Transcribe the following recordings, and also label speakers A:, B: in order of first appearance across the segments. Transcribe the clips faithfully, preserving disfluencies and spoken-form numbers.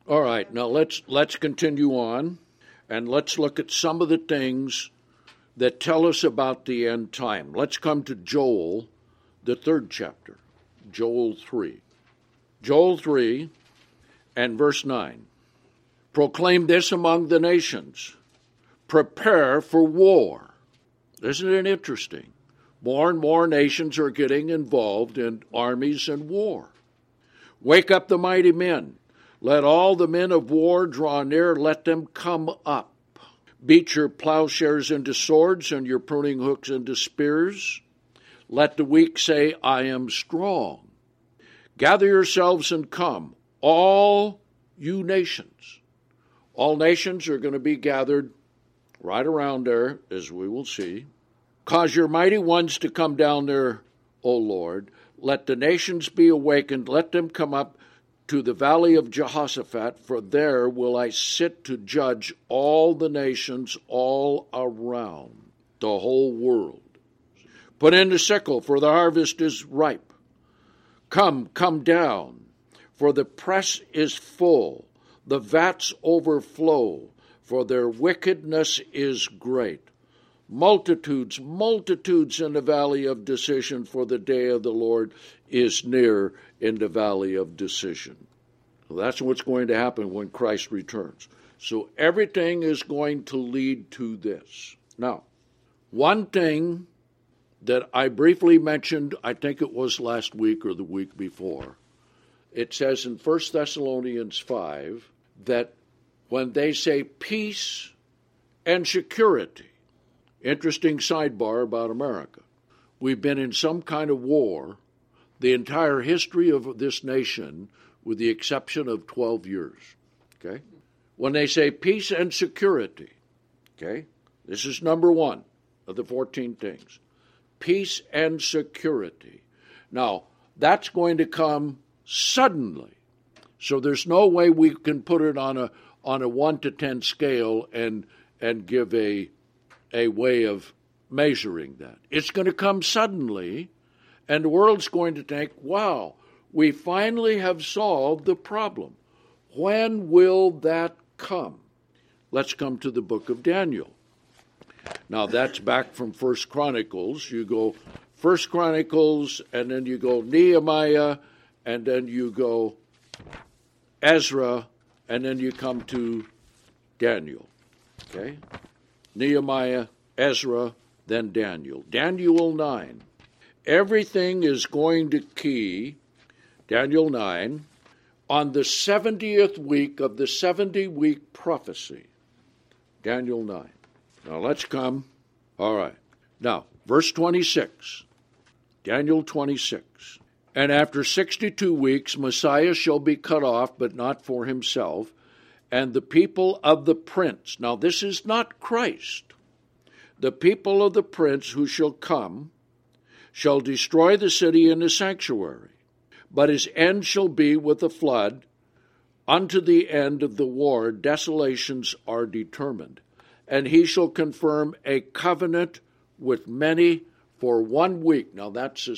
A: All right, now let's let's continue on, and let's look at some of the things that tell us about the end time. Let's come to Joel, the third chapter, Joel three. Joel three and verse nine. Proclaim this among the nations. Prepare for war. Isn't it interesting? More and more nations are getting involved in armies and war. Wake up the mighty men. Let all the men of war draw near. Let them come up. Beat your plowshares into swords and your pruning hooks into spears. Let the weak say, I am strong. Gather yourselves and come, all you nations. All nations are going to be gathered right around there, as we will see. Cause your mighty ones to come down there, O Lord. Let the nations be awakened. Let them come up to the valley of Jehoshaphat, for there will I sit to judge all the nations all around the whole world. Put in the sickle, for the harvest is ripe. Come, come down, for the press is full. The vats overflow, for their wickedness is great. Multitudes, multitudes in the valley of decision, for the day of the Lord is near in the valley of decision. Well, that's what's going to happen when Christ returns. So everything is going to lead to this. Now, one thing that I briefly mentioned, I think it was last week or the week before, it says in First Thessalonians five that when they say peace and security, interesting sidebar about America. We've been in some kind of war the entire history of this nation, with the exception of twelve years. Okay? When they say peace and security, okay, this is number one of the fourteen things. Peace and security. Now, that's going to come suddenly. So there's no way we can put it on a on a one to ten scale and and give a a way of measuring that. It's going to come suddenly, and the world's going to think, wow, we finally have solved the problem. When will that come? Let's come to the book of Daniel. Now, that's back from First Chronicles. You go First Chronicles, and then you go Nehemiah, and then you go Ezra, and then you come to Daniel. Okay? Nehemiah, Ezra, then Daniel. Daniel nine. Everything is going to key, Daniel nine, on the seventieth week of the seventy-week prophecy. Daniel nine. Now let's come. All right. Now, verse twenty-six. Daniel twenty-six. And after sixty-two weeks, Messiah shall be cut off, but not for himself, and the people of the prince. Now, this is not Christ. The people of the prince who shall come shall destroy the city and the sanctuary, but his end shall be with a flood. Unto the end of the war, desolations are determined. And he shall confirm a covenant with many for one week. Now, that's a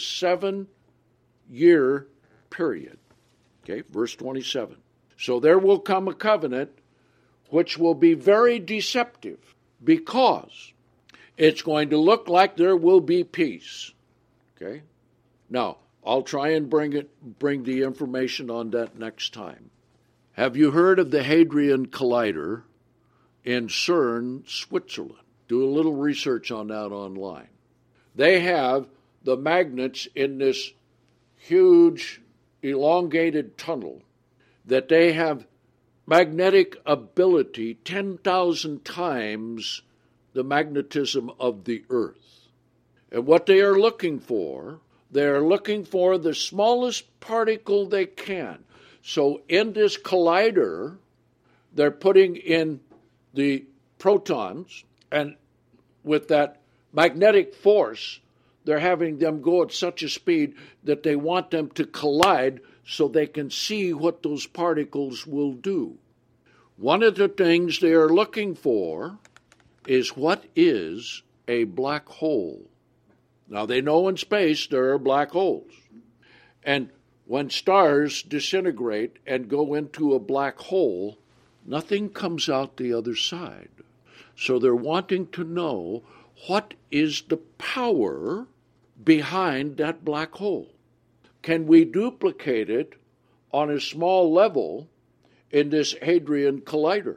A: seven-year period. Okay, verse twenty-seven. So there will come a covenant which will be very deceptive, because it's going to look like there will be peace. Okay? Now, I'll try and bring it, bring the information on that next time. Have you heard of the Hadrian Collider in CERN, Switzerland? Do a little research on that online. They have the magnets in this huge elongated tunnel that they have magnetic ability ten thousand times the magnetism of the earth. And what they are looking for, they are looking for the smallest particle they can. So in this collider, they're putting in the protons, and with that magnetic force, they're having them go at such a speed that they want them to collide so they can see what those particles will do. One of the things they are looking for is what is a black hole. Now, they know in space there are black holes. And When stars disintegrate and go into a black hole, nothing comes out the other side. So they're wanting to know, what is the power behind that black hole? Can we duplicate it on a small level in this Hadron Collider?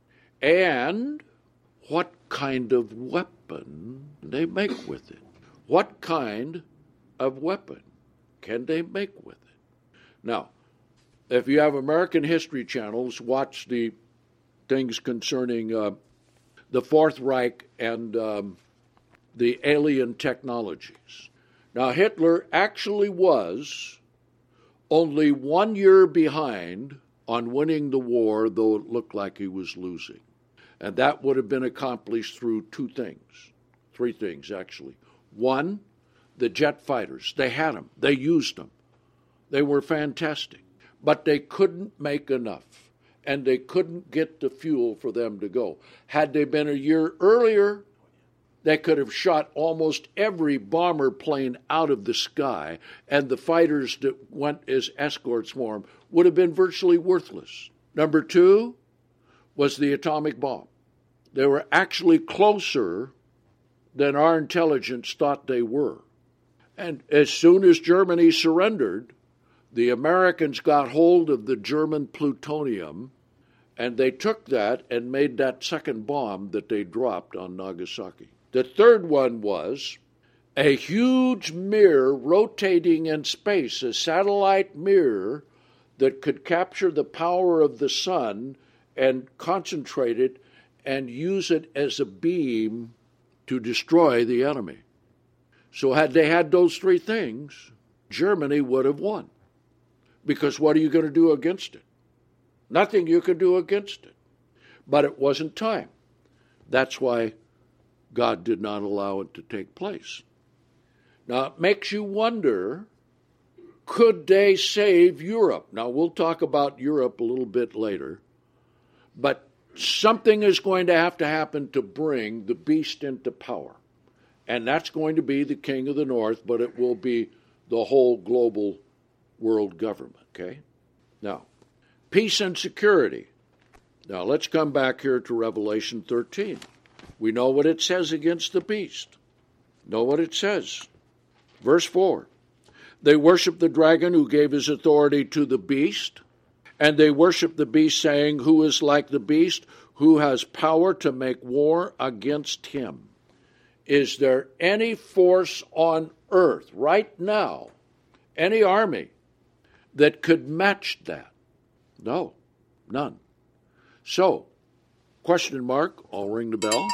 A: And what kind of weapon they make with it? What kind of weapon can they make with it? Now, if you have American History channels, watch the things concerning uh, the Fourth Reich and um, the alien technologies. Now, Hitler actually was only one year behind on winning the war, though it looked like he was losing. And that would have been accomplished through two things, three things actually. One, the jet fighters. They had them. They used them. They were fantastic. But they couldn't make enough. And they couldn't get the fuel for them to go. Had they been a year earlier, they could have shot almost every bomber plane out of the sky, and the fighters that went as escorts for them would have been virtually worthless. Number two was the atomic bomb. They were actually closer than our intelligence thought they were. And as soon as Germany surrendered, the Americans got hold of the German plutonium, and they took that and made that second bomb that they dropped on Nagasaki. The third one was a huge mirror rotating in space, a satellite mirror that could capture the power of the sun and concentrate it and use it as a beam to destroy the enemy. So had they had those three things, Germany would have won. Because what are you going to do against it? Nothing you can do against it. But it wasn't time. That's why God did not allow it to take place. Now, it makes you wonder, could they save Europe? Now, we'll talk about Europe a little bit later. But something is going to have to happen to bring the beast into power. And that's going to be the king of the north, but it will be the whole global world government, okay? Now, peace and security. Now, let's come back here to Revelation thirteen. We know what it says against the beast. Know what it says. Verse four. They worship the dragon who gave his authority to the beast, and they worship the beast, saying, who is like the beast, who has power to make war against him? Is there any force on earth right now, any army, that could match that? No, none. So, question mark, I'll ring the bell.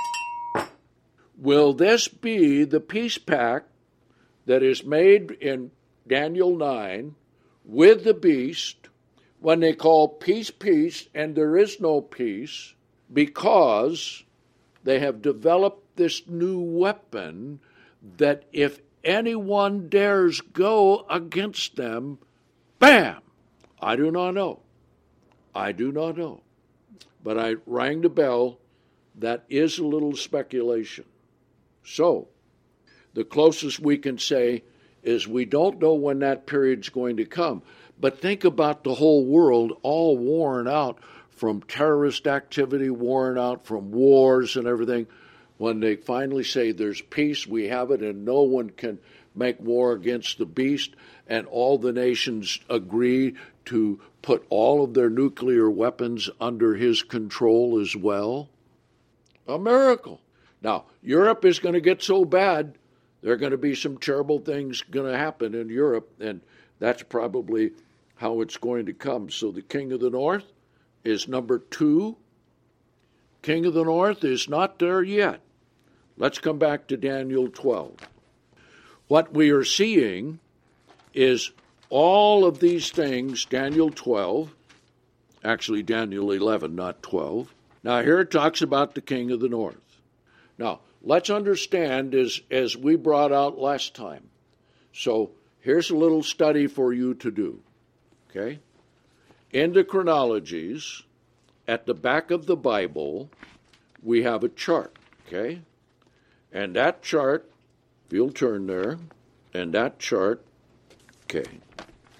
A: Will this be the peace pact that is made in Daniel nine with the beast when they call peace, peace, and there is no peace because they have developed this new weapon that if anyone dares go against them, bam! I do not know. I do not know. But I rang the bell. That is a little speculation. So, the closest we can say is we don't know when that period's going to come. But think about the whole world all worn out from terrorist activity, worn out from wars and everything. When they finally say there's peace, we have it, and no one can make war against the beast, and all the nations agree to put all of their nuclear weapons under his control as well. A miracle. Now, Europe is going to get so bad, there are going to be some terrible things going to happen in Europe, and that's probably how it's going to come. So the king of the north is number two. King of the north is not there yet. Let's come back to Daniel twelve. What we are seeing is all of these things, Daniel twelve, actually Daniel eleven, not twelve. Now here it talks about the king of the north. Now, let's understand as, as we brought out last time. So here's a little study for you to do, okay? In the chronologies, at the back of the Bible, we have a chart, okay? And that chart, if you'll turn there, and that chart, okay,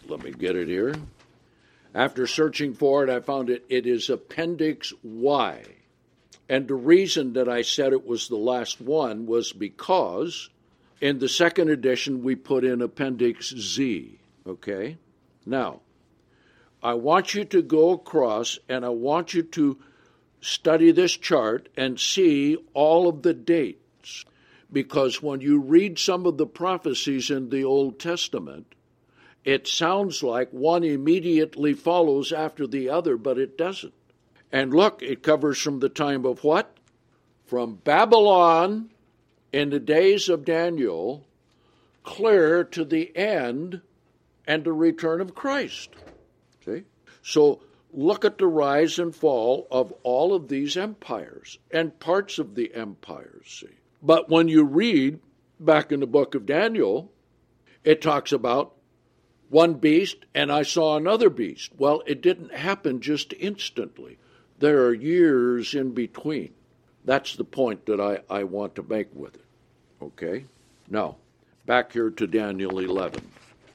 A: let me get it here. After searching for it, I found it. It is Appendix Y. And the reason that I said it was the last one was because in the second edition we put in Appendix Z. Okay? Now, I want you to go across and I want you to study this chart and see all of the dates. Because when you read some of the prophecies in the Old Testament, it sounds like one immediately follows after the other, but it doesn't. And look, it covers from the time of what? From Babylon in the days of Daniel, clear to the end and the return of Christ. See? So look at the rise and fall of all of these empires and parts of the empires. See? But when you read back in the book of Daniel, it talks about one beast and I saw another beast. Well, it didn't happen just instantly. There are years in between. That's the point that I, I want to make with it. Okay? Now, back here to Daniel eleven.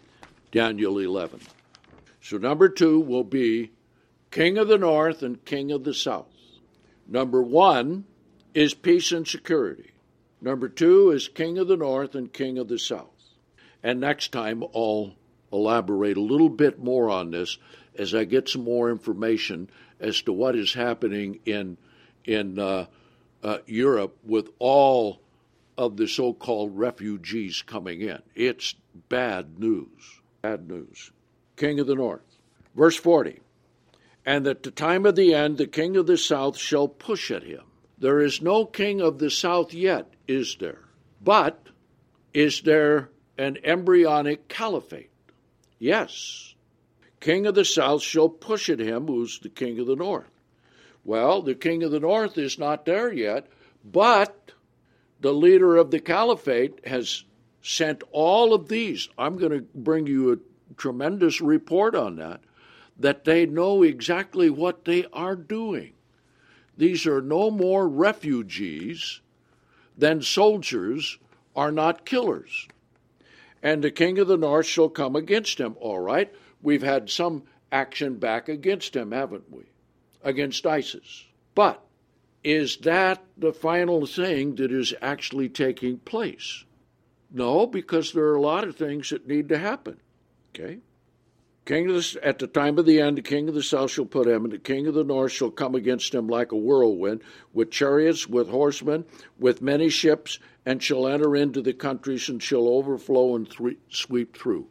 A: Daniel eleven. So number two will be King of the North and King of the South. Number one is peace and security. Number two is King of the North and King of the South. And next time I'll elaborate a little bit more on this as I get some more information as to what is happening in in uh, uh, Europe with all of the so-called refugees coming in. It's bad news. Bad news. King of the North. Verse forty. And at the time of the end, the king of the south shall push at him. There is no king of the south yet, is there? But is there an embryonic caliphate? Yes. King of the south shall push at him, who's the king of the north. Well, the king of the north is not there yet, but the leader of the caliphate has sent all of these. I'm going to bring you a tremendous report on that, that they know exactly what they are doing. These are no more refugees than soldiers are not killers. And the king of the north shall come against him. All right, we've had some action back against him, haven't we? Against ISIS. But is that the final thing that is actually taking place? No, because there are a lot of things that need to happen. Okay? King of the, at the time of the end, the king of the south shall put him, and the king of the north shall come against him like a whirlwind, with chariots, with horsemen, with many ships, and shall enter into the countries and shall overflow and th- sweep through.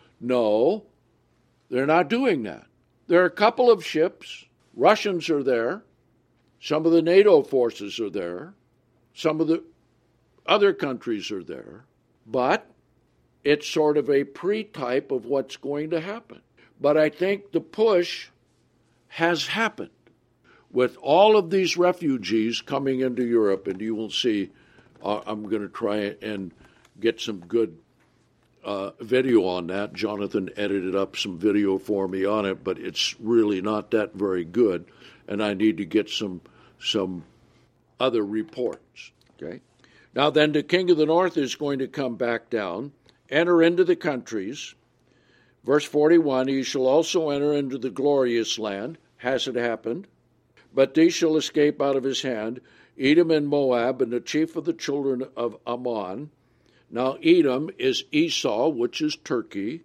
A: No, they're not doing that. There are a couple of ships. Russians are there. Some of the NATO forces are there. Some of the other countries are there. But it's sort of a pre-type of what's going to happen. But I think the push has happened with all of these refugees coming into Europe, and you will see, uh, I'm going to try and get some good uh, video on that. Jonathan edited up some video for me on it, but it's really not that very good, and I need to get some some other reports. Okay. Now then, the king of the north is going to come back down, enter into the countries. Verse forty-one, he shall also enter into the glorious land. Has it happened? But these shall escape out of his hand, Edom and Moab, and the chief of the children of Ammon. Now Edom is Esau, which is Turkey.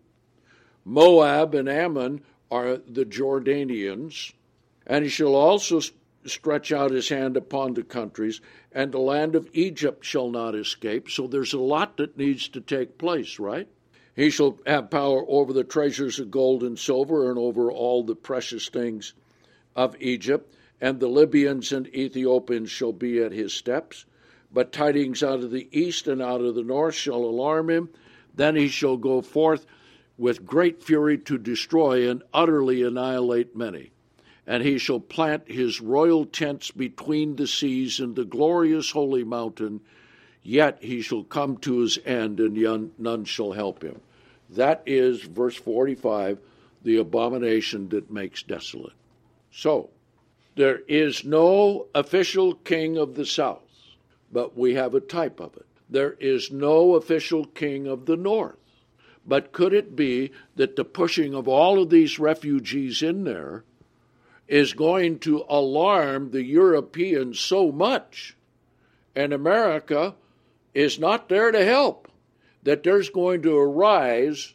A: Moab and Ammon are the Jordanians. And he shall also stretch out his hand upon the countries, and the land of Egypt shall not escape. So there's a lot that needs to take place, right? He shall have power over the treasures of gold and silver, and over all the precious things of Egypt. And the Libyans and Ethiopians shall be at his steps. But tidings out of the east and out of the north shall alarm him. Then he shall go forth with great fury to destroy and utterly annihilate many. And he shall plant his royal tents between the seas and the glorious holy mountain. Yet he shall come to his end, and none shall help him. That is, verse forty-five, the abomination that makes desolate. So, there is no official king of the south, but we have a type of it. There is no official king of the north, But could it be that the pushing of all of these refugees in there is going to alarm the Europeans so much, and America is not there to help, that there's going to arise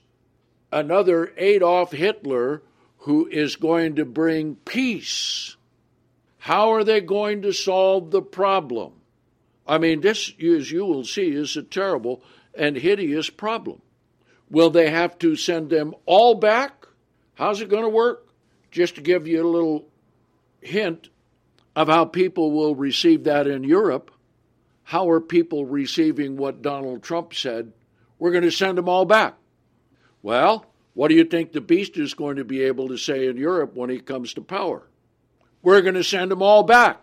A: another Adolf Hitler who is going to bring peace? How are they going to solve the problem? I mean, this, as you will see, is a terrible and hideous problem. Will they have to send them all back? How's it going to work? Just to give you a little hint of how people will receive that in Europe, how are people receiving what Donald Trump said? We're going to send them all back. Well, what do you think the beast is going to be able to say in Europe when he comes to power? We're going to send them all back.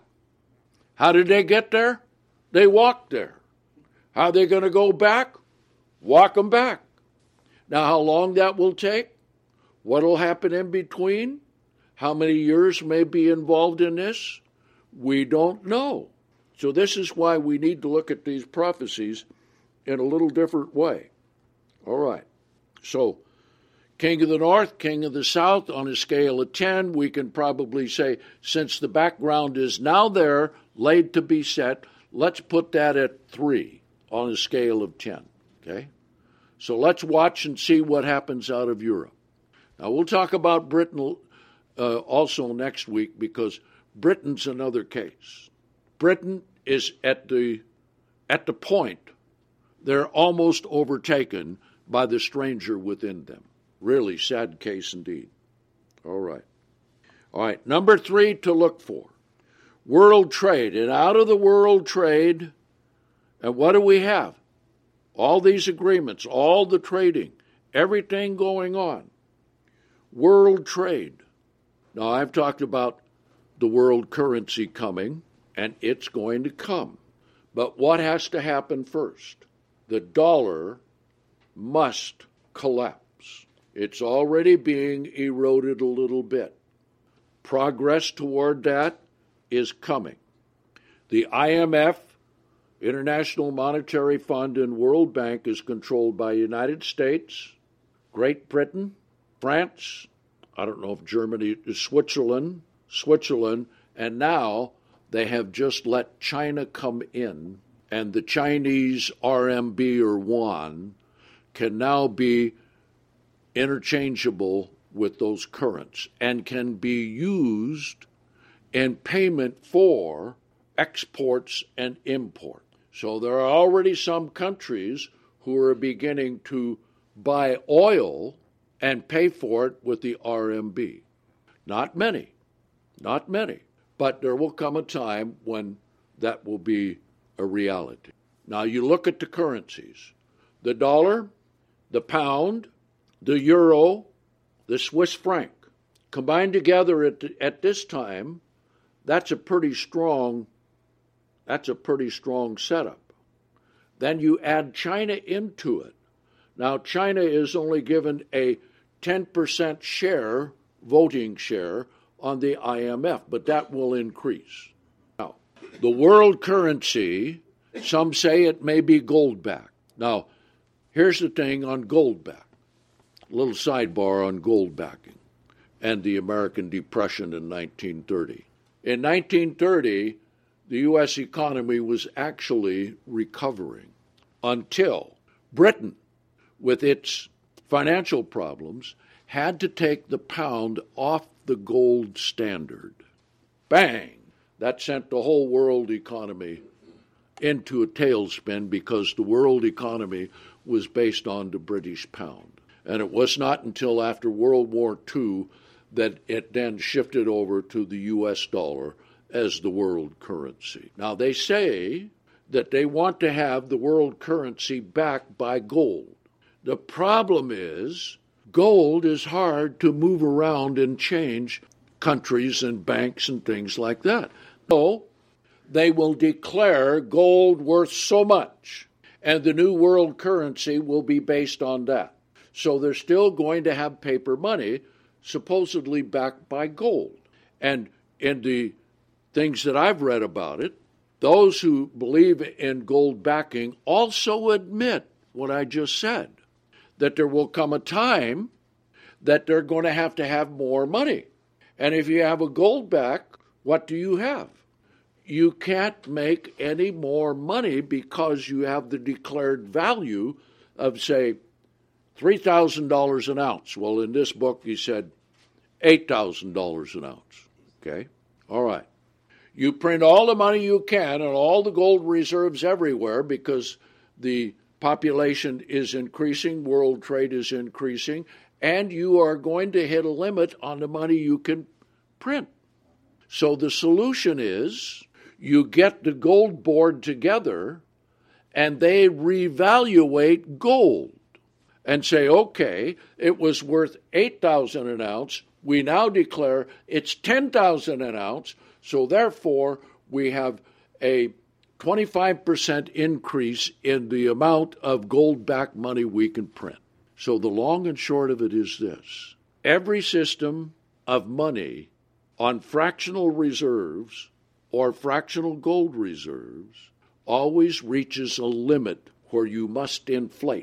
A: How did they get there? They walked there. How are they going to go back? Walk them back. Now, how long that will take? What will happen in between? How many years may be involved in this? We don't know. So this is why we need to look at these prophecies in a little different way. All right. So, King of the North, King of the South, on a scale of ten, we can probably say, since the background is now there, laid to be set, let's put that at three on a scale of ten, okay? So let's watch and see what happens out of Europe. Now, we'll talk about Britain uh, also next week, because Britain's another case. Britain is at the at the point they're almost overtaken by the stranger within them. Really sad case indeed. All right. All right, number three to look for. World trade. And out of the world trade, and what do we have? All these agreements, all the trading, everything going on. World trade. Now, I've talked about the world currency coming, and it's going to come. But what has to happen first? The dollar must collapse. It's already being eroded a little bit. Progress toward that is coming. The I M F, International Monetary Fund, and World Bank is controlled by the United States, Great Britain, France, I don't know if Germany, Switzerland, Switzerland, and now they have just let China come in, and the Chinese R M B or yuan can now be interchangeable with those currents and can be used in payment for exports and import. So there are already some countries who are beginning to buy oil and pay for it with the R M B. Not many, not many, but there will come a time when that will be a reality. Now you look at the currencies, the dollar, the pound, the euro, the Swiss franc. Combined together at, at this time, that's a pretty strong, that's a pretty strong setup. Then you add China into it. Now China is only given a ten percent share, voting share, on the I M F, but that will increase. Now, the world currency, some say it may be gold backed. Now, here's the thing on gold back. A little sidebar on gold backing and the American Depression in nineteen thirty. In nineteen thirty, the U S economy was actually recovering until Britain, with its financial problems, had to take the pound off the gold standard. Bang! That sent the whole world economy into a tailspin because the world economy was based on the British pound. And it was not until after World War Two that it then shifted over to the U S dollar as the world currency. Now, they say that they want to have the world currency backed by gold. The problem is gold is hard to move around and change countries and banks and things like that. So they will declare gold worth so much, and the new world currency will be based on that. So they're still going to have paper money, supposedly backed by gold. And in the things that I've read about it, those who believe in gold backing also admit what I just said, that there will come a time that they're going to have to have more money. And if you have a gold back, what do you have? You can't make any more money because you have the declared value of, say, three thousand dollars an ounce. Well, in this book, he said eight thousand dollars an ounce. Okay? All right. You print all the money you can and all the gold reserves everywhere because the population is increasing, world trade is increasing, and you are going to hit a limit on the money you can print. So the solution is you get the gold board together and they reevaluate gold and say, okay, it was worth eight thousand dollars an ounce. We now declare it's ten thousand dollars an ounce, so therefore we have a twenty-five percent increase in the amount of gold-backed money we can print. So the long and short of it is this. Every system of money on fractional reserves or fractional gold reserves always reaches a limit where you must inflate.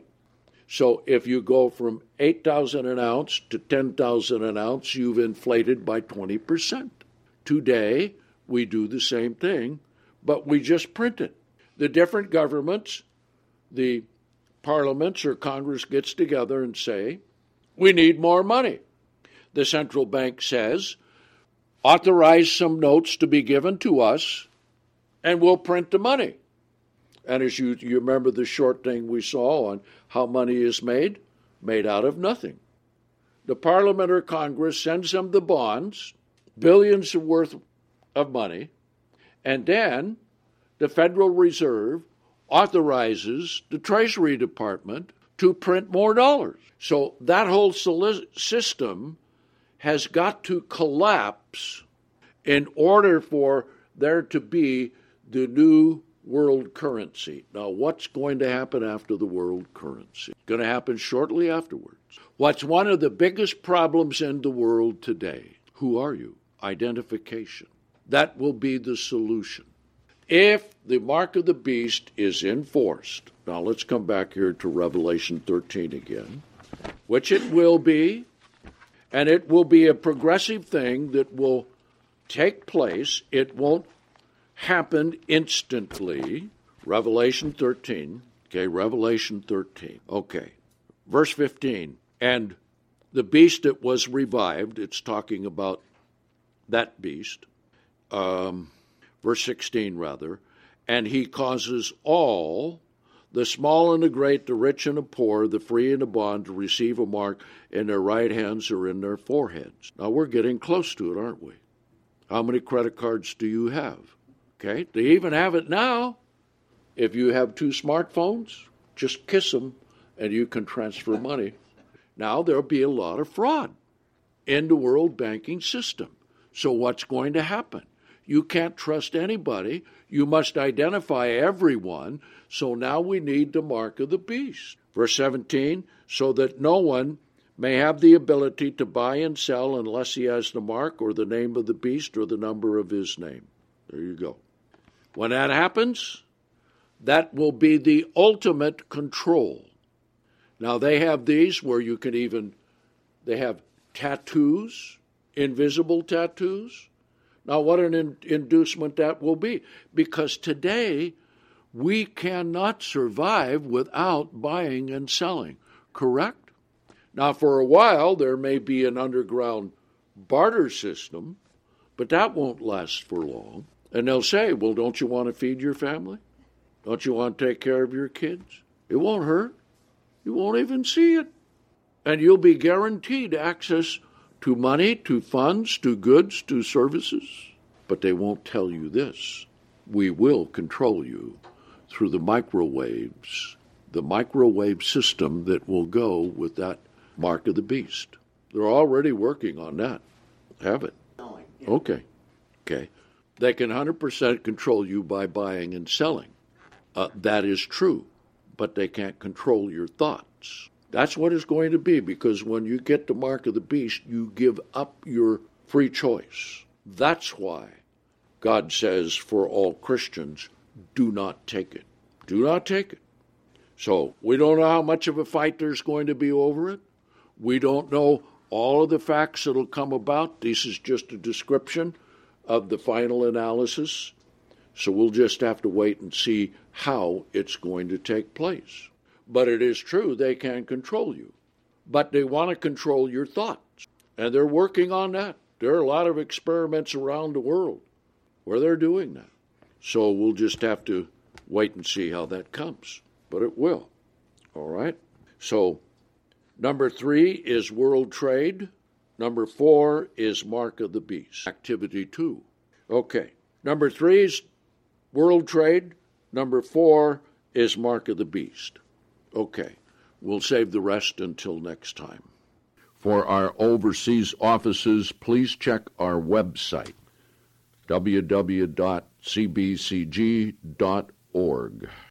A: So if you go from eight thousand dollars an ounce to ten thousand dollars an ounce, you've inflated by twenty percent. Today, we do the same thing, but we just print it. The different governments, the parliaments or Congress gets together and say, we need more money. The central bank says, authorize some notes to be given to us, and we'll print the money. And as you, you remember the short thing we saw on how money is made, made out of nothing. The Parliament or Congress sends them the bonds, billions of worth of money, and then the Federal Reserve authorizes the Treasury Department to print more dollars. So that whole system has got to collapse in order for there to be the new world currency. Now, what's going to happen after the world currency? It's going to happen shortly afterwards. What's one of the biggest problems in the world today? Who are you? Identification. That will be the solution. If the mark of the beast is enforced, now let's come back here to Revelation thirteen again, which it will be, and it will be a progressive thing that will take place. It won't happen instantly. Revelation thirteen. Okay, Revelation thirteen. Okay, verse fifteen. And the beast that was revived, it's talking about that beast. Um, verse sixteen, rather. And he causes all, the small and the great, the rich and the poor, the free and the bond, to receive a mark in their right hands or in their foreheads. Now, we're getting close to it, aren't we? How many credit cards do you have? Okay, they even have it now. If you have two smartphones, just kiss them and you can transfer money. Now there'll be a lot of fraud in the world banking system. So what's going to happen? You can't trust anybody. You must identify everyone. So now we need the mark of the beast. Verse seventeen, so that no one may have the ability to buy and sell unless he has the mark or the name of the beast or the number of his name. There you go. When that happens, that will be the ultimate control. Now, they have these where you can even, they have tattoos, invisible tattoos. Now, what an in- inducement that will be. Because today, we cannot survive without buying and selling, correct? Now, for a while, there may be an underground barter system, but that won't last for long. And they'll say, well, don't you want to feed your family? Don't you want to take care of your kids? It won't hurt. You won't even see it. And you'll be guaranteed access to money, to funds, to goods, to services. But they won't tell you this. We will control you through the microwaves, the microwave system that will go with that mark of the beast. They're already working on that. Have it? Okay. Okay. They can one hundred percent control you by buying and selling. Uh, that is true, but they can't control your thoughts. That's what it's going to be, because when you get the mark of the beast, you give up your free choice. That's why God says for all Christians, do not take it. Do not take it. So we don't know how much of a fight there's going to be over it. We don't know all of the facts that will come about. This is just a description of the final analysis. So we'll just have to wait and see how it's going to take place. But it is true they can control you. But they want to control your thoughts. And they're working on that. There are a lot of experiments around the world where they're doing that. So we'll just have to wait and see how that comes. But it will. All right? So number three is world trade. Number four is mark of the beast. Activity two. Okay. Number three is world trade. Number four is mark of the beast. Okay. We'll save the rest until next time. For our overseas offices, please check our website, w w w dot c b c g dot org.